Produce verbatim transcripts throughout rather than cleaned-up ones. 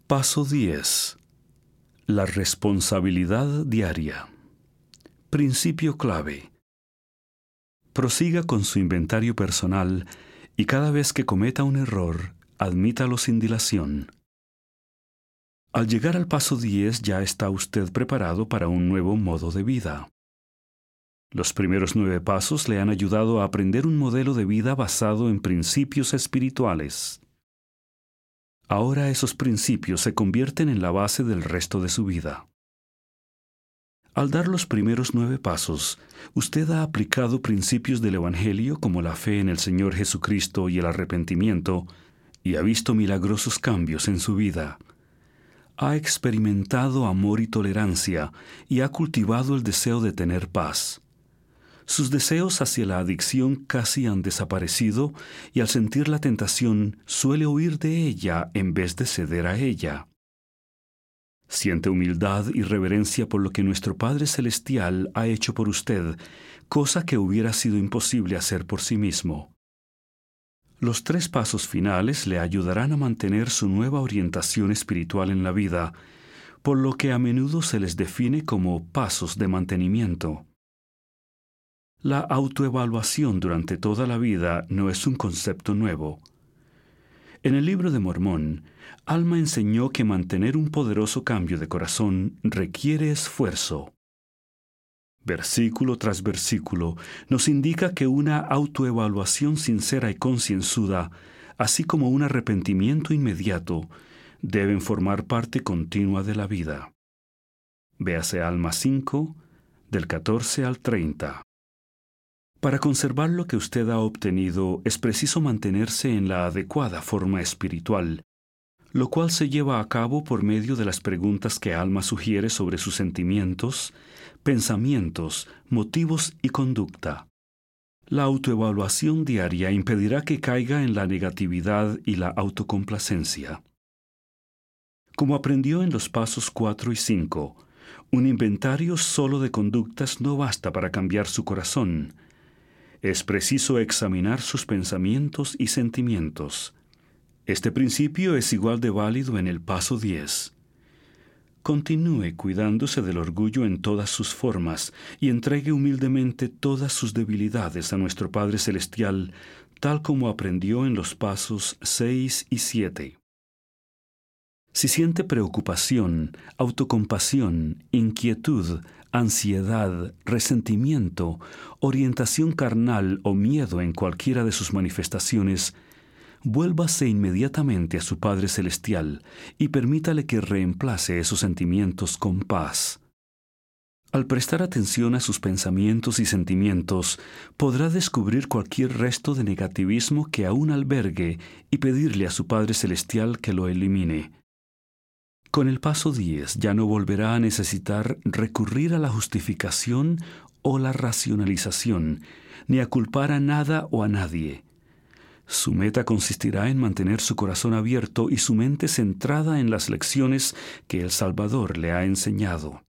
Paso diez. La responsabilidad diaria. Principio clave. Prosiga con su inventario personal y cada vez que cometa un error, admítalo sin dilación. Al llegar al paso diez ya está usted preparado para un nuevo modo de vida. Los primeros nueve pasos le han ayudado a aprender un modelo de vida basado en principios espirituales. Ahora esos principios se convierten en la base del resto de su vida. Al dar los primeros nueve pasos, usted ha aplicado principios del Evangelio como la fe en el Señor Jesucristo y el arrepentimiento, y ha visto milagrosos cambios en su vida. Ha experimentado amor y tolerancia, y ha cultivado el deseo de tener paz. Sus deseos hacia la adicción casi han desaparecido, y al sentir la tentación suele huir de ella en vez de ceder a ella. Siente humildad y reverencia por lo que nuestro Padre Celestial ha hecho por usted, cosa que hubiera sido imposible hacer por sí mismo. Los tres pasos finales le ayudarán a mantener su nueva orientación espiritual en la vida, por lo que a menudo se les define como pasos de mantenimiento. La autoevaluación durante toda la vida no es un concepto nuevo. En el Libro de Mormón, Alma enseñó que mantener un poderoso cambio de corazón requiere esfuerzo. Versículo tras versículo nos indica que una autoevaluación sincera y concienzuda, así como un arrepentimiento inmediato, deben formar parte continua de la vida. Véase Alma cinco, del catorce al treinta. Para conservar lo que usted ha obtenido, es preciso mantenerse en la adecuada forma espiritual, lo cual se lleva a cabo por medio de las preguntas que Alma sugiere sobre sus sentimientos, pensamientos, motivos y conducta. La autoevaluación diaria impedirá que caiga en la negatividad y la autocomplacencia. Como aprendió en los pasos cuatro y cinco, un inventario solo de conductas no basta para cambiar su corazón. Es preciso examinar sus pensamientos y sentimientos. Este principio es igual de válido en el paso diez. Continúe cuidándose del orgullo en todas sus formas y entregue humildemente todas sus debilidades a nuestro Padre Celestial, tal como aprendió en los pasos seis y siete. Si siente preocupación, autocompasión, inquietud, ansiedad, resentimiento, orientación carnal o miedo en cualquiera de sus manifestaciones, vuélvase inmediatamente a su Padre Celestial y permítale que reemplace esos sentimientos con paz. Al prestar atención a sus pensamientos y sentimientos, podrá descubrir cualquier resto de negativismo que aún albergue y pedirle a su Padre Celestial que lo elimine. Con el paso diez ya no volverá a necesitar recurrir a la justificación o la racionalización, ni a culpar a nada o a nadie. Su meta consistirá en mantener su corazón abierto y su mente centrada en las lecciones que el Salvador le ha enseñado.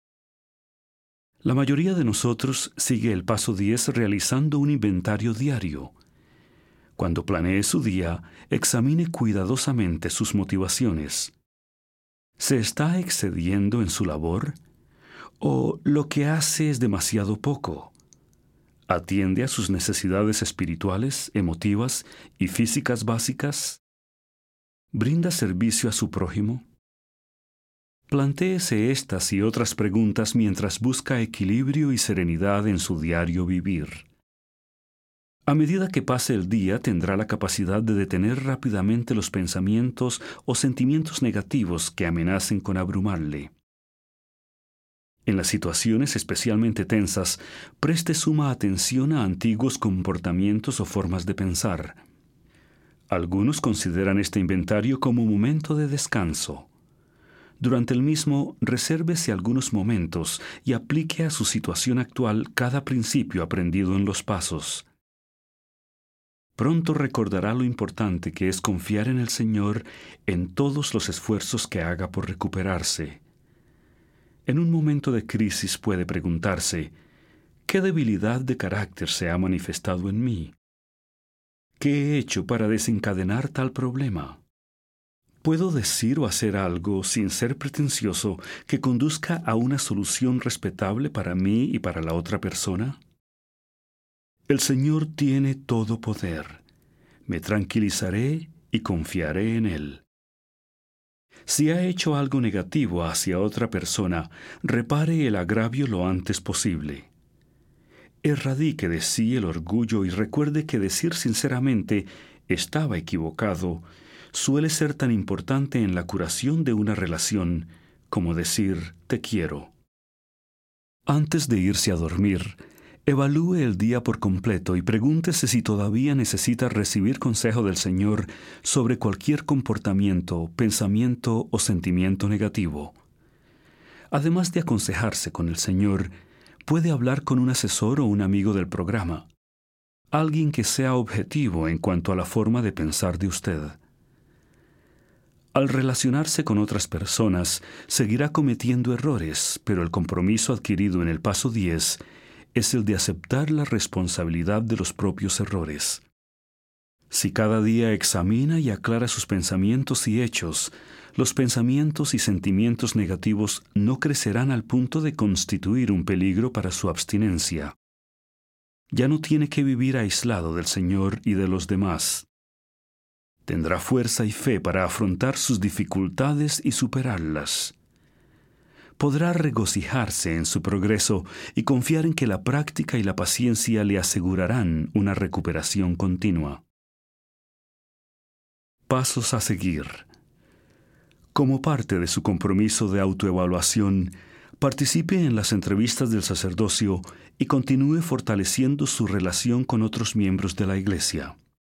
La mayoría de nosotros sigue el paso diez realizando un inventario diario. Cuando planee su día, examine cuidadosamente sus motivaciones. ¿Se está excediendo en su labor? ¿O lo que hace es demasiado poco? ¿Atiende a sus necesidades espirituales, emotivas y físicas básicas? ¿Brinda servicio a su prójimo? Plantéese estas y otras preguntas mientras busca equilibrio y serenidad en su diario vivir. A medida que pase el día, tendrá la capacidad de detener rápidamente los pensamientos o sentimientos negativos que amenacen con abrumarle. En las situaciones especialmente tensas, preste suma atención a antiguos comportamientos o formas de pensar. Algunos consideran este inventario como un momento de descanso. Durante el mismo, resérvese algunos momentos y aplique a su situación actual cada principio aprendido en los pasos. Pronto recordará lo importante que es confiar en el Señor en todos los esfuerzos que haga por recuperarse. En un momento de crisis puede preguntarse, ¿qué debilidad de carácter se ha manifestado en mí? ¿Qué he hecho para desencadenar tal problema? ¿Puedo decir o hacer algo sin ser pretencioso que conduzca a una solución respetable para mí y para la otra persona? El Señor tiene todo poder. Me tranquilizaré y confiaré en Él. Si ha hecho algo negativo hacia otra persona, repare el agravio lo antes posible. Erradique de sí el orgullo y recuerde que decir sinceramente estaba equivocado suele ser tan importante en la curación de una relación como decir te quiero. Antes de irse a dormir, evalúe el día por completo y pregúntese si todavía necesita recibir consejo del Señor sobre cualquier comportamiento, pensamiento o sentimiento negativo. Además de aconsejarse con el Señor, puede hablar con un asesor o un amigo del programa, alguien que sea objetivo en cuanto a la forma de pensar de usted. Al relacionarse con otras personas, seguirá cometiendo errores, pero el compromiso adquirido en el paso diez es el de aceptar la responsabilidad de los propios errores. Si cada día examina y aclara sus pensamientos y hechos, los pensamientos y sentimientos negativos no crecerán al punto de constituir un peligro para su abstinencia. Ya no tiene que vivir aislado del Señor y de los demás. Tendrá fuerza y fe para afrontar sus dificultades y superarlas. Podrá regocijarse en su progreso y confiar en que la práctica y la paciencia le asegurarán una recuperación continua. Pasos a seguir. Como parte de su compromiso de autoevaluación, participe en las entrevistas del sacerdocio y continúe fortaleciendo su relación con otros miembros de la Iglesia.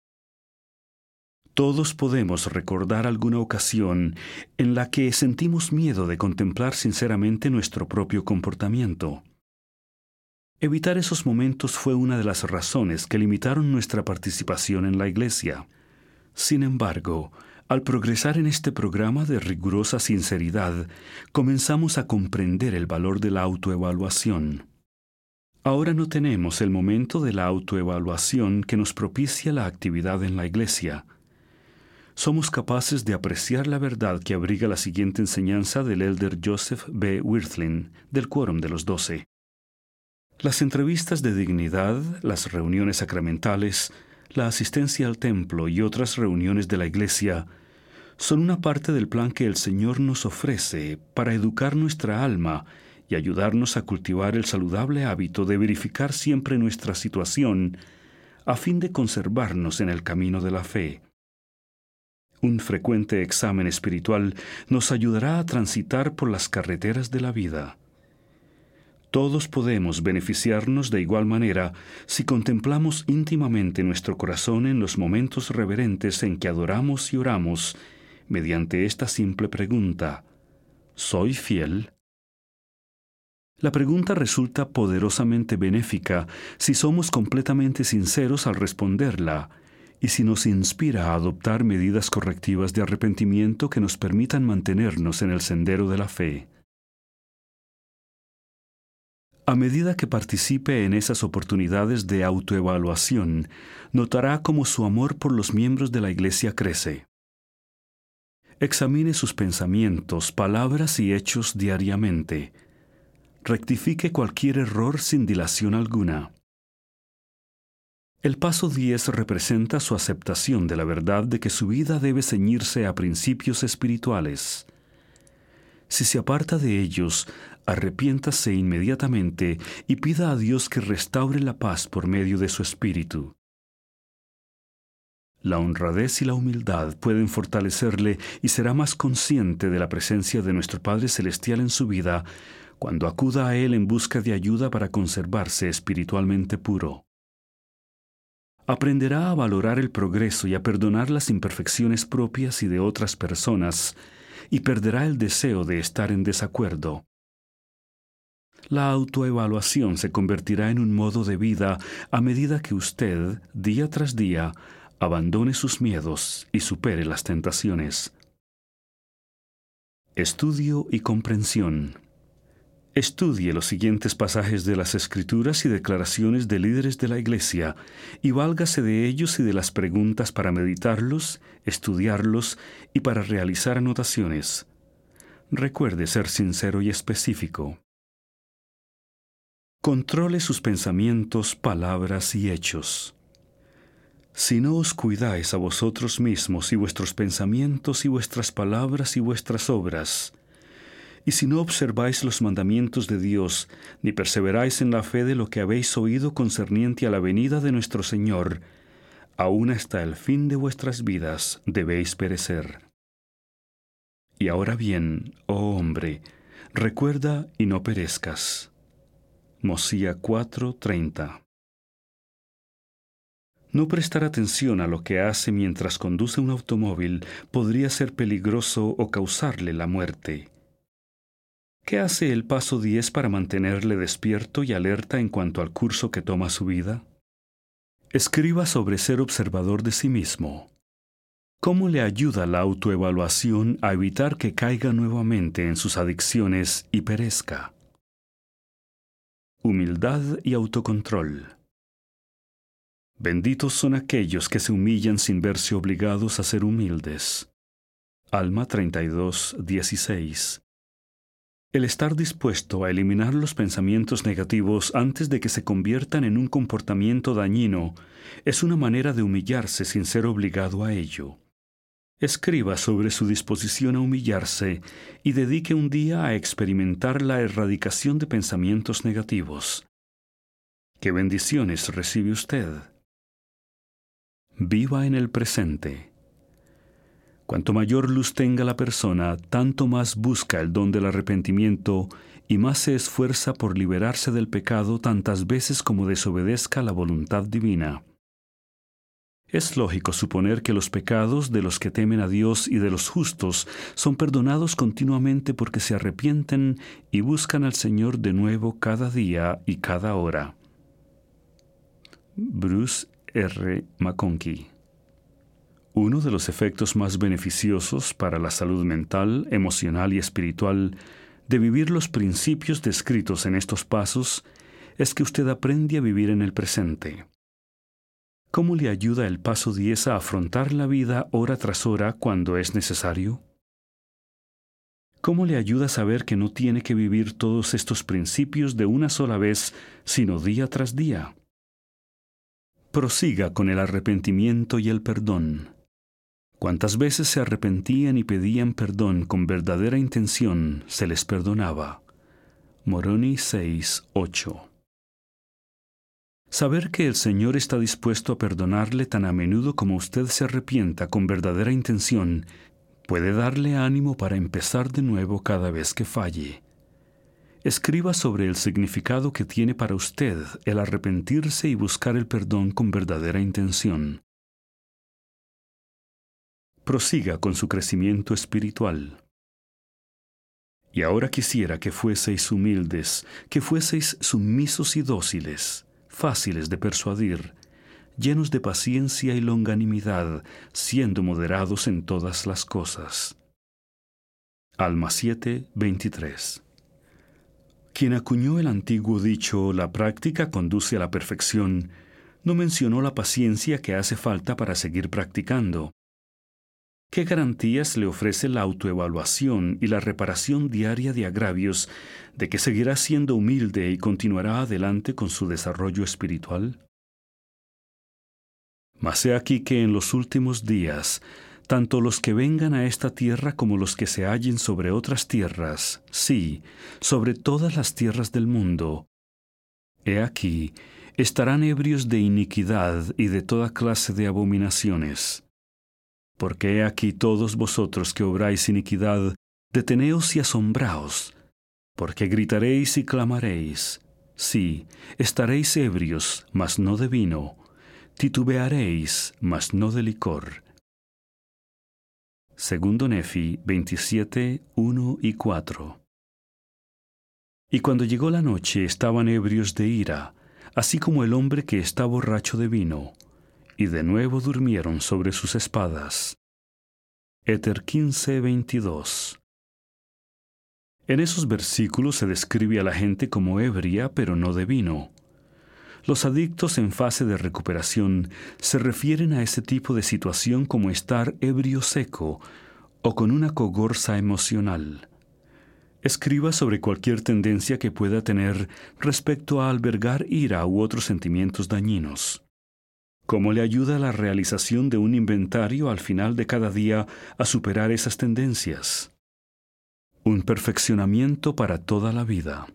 Todos podemos recordar alguna ocasión en la que sentimos miedo de contemplar sinceramente nuestro propio comportamiento. Evitar esos momentos fue una de las razones que limitaron nuestra participación en la Iglesia. Sin embargo, al progresar en este programa de rigurosa sinceridad, comenzamos a comprender el valor de la autoevaluación. Ahora no tenemos el momento de la autoevaluación que nos propicia la actividad en la Iglesia. Somos capaces de apreciar la verdad que abriga la siguiente enseñanza del elder Joseph B. Wirthlin, del Quórum de los Doce. Las entrevistas de dignidad, las reuniones sacramentales, la asistencia al templo y otras reuniones de la Iglesia son una parte del plan que el Señor nos ofrece para educar nuestra alma y ayudarnos a cultivar el saludable hábito de verificar siempre nuestra situación a fin de conservarnos en el camino de la fe. Un frecuente examen espiritual nos ayudará a transitar por las carreteras de la vida. Todos podemos beneficiarnos de igual manera si contemplamos íntimamente nuestro corazón en los momentos reverentes en que adoramos y oramos mediante esta simple pregunta: ¿soy fiel? La pregunta resulta poderosamente benéfica si somos completamente sinceros al responderla y si nos inspira a adoptar medidas correctivas de arrepentimiento que nos permitan mantenernos en el sendero de la fe. A medida que participe en esas oportunidades de autoevaluación, notará cómo su amor por los miembros de la Iglesia crece. Examine sus pensamientos, palabras y hechos diariamente. Rectifique cualquier error sin dilación alguna. El paso diez representa su aceptación de la verdad de que su vida debe ceñirse a principios espirituales. Si se aparta de ellos, arrepiéntase inmediatamente y pida a Dios que restaure la paz por medio de su Espíritu. La honradez y la humildad pueden fortalecerle y será más consciente de la presencia de nuestro Padre Celestial en su vida cuando acuda a Él en busca de ayuda para conservarse espiritualmente puro. Aprenderá a valorar el progreso y a perdonar las imperfecciones propias y de otras personas, y perderá el deseo de estar en desacuerdo. La autoevaluación se convertirá en un modo de vida a medida que usted, día tras día, abandone sus miedos y supere las tentaciones. Estudio y comprensión. Estudie los siguientes pasajes de las Escrituras y declaraciones de líderes de la Iglesia, y válgase de ellos y de las preguntas para meditarlos, estudiarlos y para realizar anotaciones. Recuerde ser sincero y específico. Controle sus pensamientos, palabras y hechos. Si no os cuidáis a vosotros mismos y vuestros pensamientos y vuestras palabras y vuestras obras, y si no observáis los mandamientos de Dios, ni perseveráis en la fe de lo que habéis oído concerniente a la venida de nuestro Señor, aún hasta el fin de vuestras vidas debéis perecer. Y ahora bien, oh hombre, recuerda y no perezcas. Mosía cuatro treinta. No prestar atención a lo que hace mientras conduce un automóvil podría ser peligroso o causarle la muerte. ¿Qué hace el paso diez para mantenerle despierto y alerta en cuanto al curso que toma su vida? Escriba sobre ser observador de sí mismo. ¿Cómo le ayuda la autoevaluación a evitar que caiga nuevamente en sus adicciones y perezca? Humildad y autocontrol. Benditos son aquellos que se humillan sin verse obligados a ser humildes. Alma treinta y dos, dieciséis. El estar dispuesto a eliminar los pensamientos negativos antes de que se conviertan en un comportamiento dañino es una manera de humillarse sin ser obligado a ello. Escriba sobre su disposición a humillarse y dedique un día a experimentar la erradicación de pensamientos negativos. ¿Qué bendiciones recibe usted? Viva en el presente. Cuanto mayor luz tenga la persona, tanto más busca el don del arrepentimiento y más se esfuerza por liberarse del pecado tantas veces como desobedezca la voluntad divina. Es lógico suponer que los pecados de los que temen a Dios y de los justos son perdonados continuamente porque se arrepienten y buscan al Señor de nuevo cada día y cada hora. Bruce R. McConkie. Uno de los efectos más beneficiosos para la salud mental, emocional y espiritual de vivir los principios descritos en estos pasos es que usted aprende a vivir en el presente. ¿Cómo le ayuda el paso diez a afrontar la vida hora tras hora cuando es necesario? ¿Cómo le ayuda a saber que no tiene que vivir todos estos principios de una sola vez, sino día tras día? Prosiga con el arrepentimiento y el perdón. Cuantas veces se arrepentían y pedían perdón con verdadera intención, se les perdonaba. Moroni seis ocho. Saber que el Señor está dispuesto a perdonarle tan a menudo como usted se arrepienta con verdadera intención puede darle ánimo para empezar de nuevo cada vez que falle. Escriba sobre el significado que tiene para usted el arrepentirse y buscar el perdón con verdadera intención. Prosiga con su crecimiento espiritual. Y ahora quisiera que fueseis humildes, que fueseis sumisos y dóciles, fáciles de persuadir, llenos de paciencia y longanimidad, siendo moderados en todas las cosas. Alma siete veintitrés. Quien acuñó el antiguo dicho «la práctica conduce a la perfección», no mencionó la paciencia que hace falta para seguir practicando. ¿Qué garantías le ofrece la autoevaluación y la reparación diaria de agravios de que seguirá siendo humilde y continuará adelante con su desarrollo espiritual? Mas he aquí que en los últimos días, tanto los que vengan a esta tierra como los que se hallen sobre otras tierras, sí, sobre todas las tierras del mundo, he aquí, estarán ebrios de iniquidad y de toda clase de abominaciones. Porque he aquí todos vosotros que obráis iniquidad, deteneos y asombraos, porque gritaréis y clamaréis. Sí, estaréis ebrios, mas no de vino, titubearéis, mas no de licor. Segundo Nefi veintisiete, uno y cuatro. Y cuando llegó la noche estaban ebrios de ira, así como el hombre que está borracho de vino, y de nuevo durmieron sobre sus espadas. Éter quince veintidós. En esos versículos se describe a la gente como ebria, pero no de vino. Los adictos en fase de recuperación se refieren a ese tipo de situación como estar ebrio seco o con una cogorza emocional. Escriba sobre cualquier tendencia que pueda tener respecto a albergar ira u otros sentimientos dañinos. ¿Cómo le ayuda la realización de un inventario al final de cada día a superar esas tendencias? Un perfeccionamiento para toda la vida.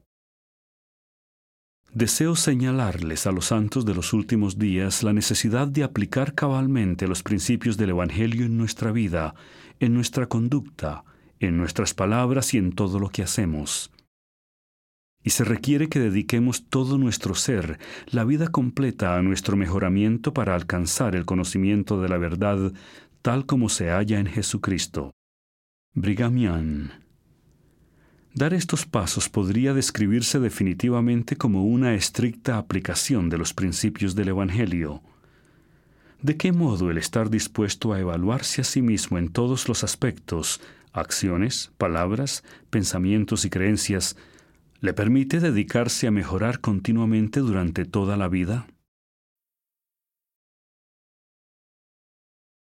Deseo señalarles a los santos de los últimos días la necesidad de aplicar cabalmente los principios del Evangelio en nuestra vida, en nuestra conducta, en nuestras palabras y en todo lo que hacemos. Y se requiere que dediquemos todo nuestro ser, la vida completa, a nuestro mejoramiento para alcanzar el conocimiento de la verdad tal como se halla en Jesucristo. Brigham Young. Dar estos pasos podría describirse definitivamente como una estricta aplicación de los principios del Evangelio. ¿De qué modo el estar dispuesto a evaluarse a sí mismo en todos los aspectos, acciones, palabras, pensamientos y creencias, le permite dedicarse a mejorar continuamente durante toda la vida?